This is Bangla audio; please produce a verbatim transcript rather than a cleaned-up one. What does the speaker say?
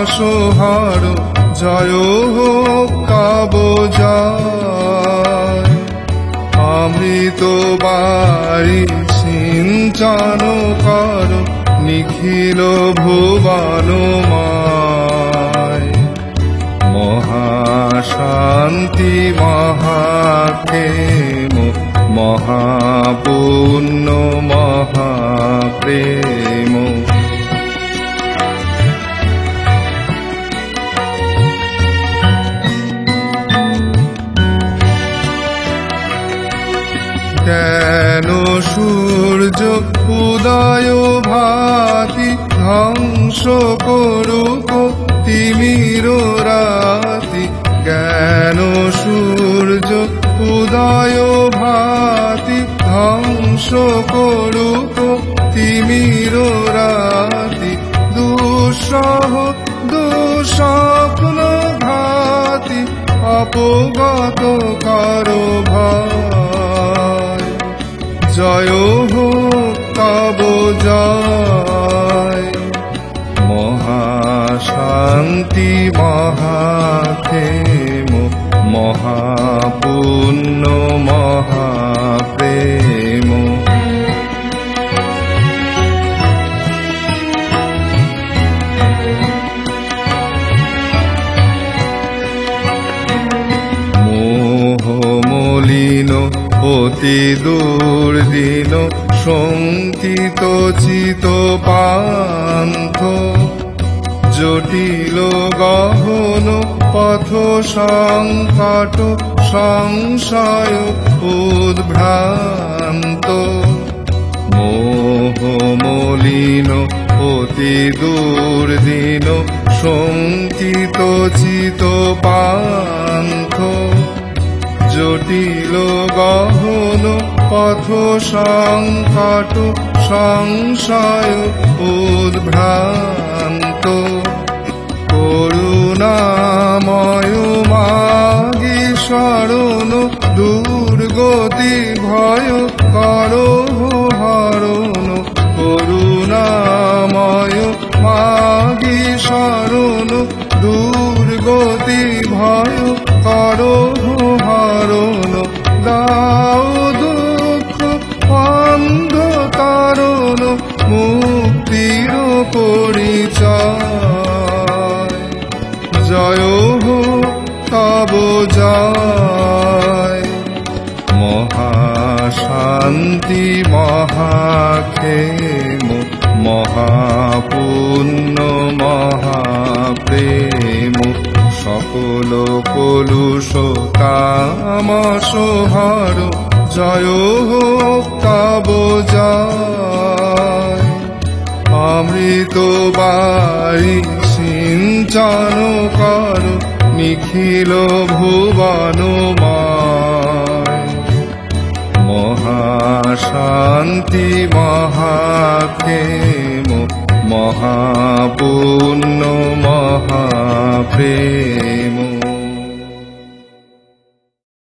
সোহার জয় হোক তব জয়। অমৃত বারি সিঞ্চন কর নিখিল ভুবনময়। মহাশান্তি মহাক্ষেম মহাপুণ্য মহাপ্রেম। কেন সূর্য উদয় ভাতি ধ্বংস করুক তিমির রাতি। জ্ঞান সূর্য উদয় ভাতি ধ্বংস করুক তিমির রাতি। দুঃসহ দুঃস্বপ্ন ঘাতি অপগত কারো ভয়। জয় হোক তব জয়। মহাশান্তি মহাক্ষেম মহাপুণ্য মহাপ্রেম। মোহ মলিন অতি দুর্দিন শঙ্কিত চিত পান্থ। জটিল গহন পথ সংকট সংশয় উদ্ভ্রান্ত। মোহ মলিন অতি দুর্দিন শঙ্কিত চিত পান্থ। জটিল গহন পথ সংকট সংশয় উদ্ভ্রান্ত। করুণাময় মাগি শরণ দুর্গতি ভয় করো হরণ। করুণাময় মাগি শরণ দুর্গতি ভয় করো হরণ। দাও দুঃখ অন্ধ তারণ মুক্তির পরিচয়। জয় হোক তব জয়। মহাশান্তি মহাক্ষেম মহাপুণ্য মহাপ্রেম। সকল কলুষ তামস হর জয় হোক তব জয়। অমৃত বারি সিঞ্চন কর নিখিল ভুবনময়। মহাশান্তি মহাক্ষেম মহাপুণ্য মহাপ্রেম।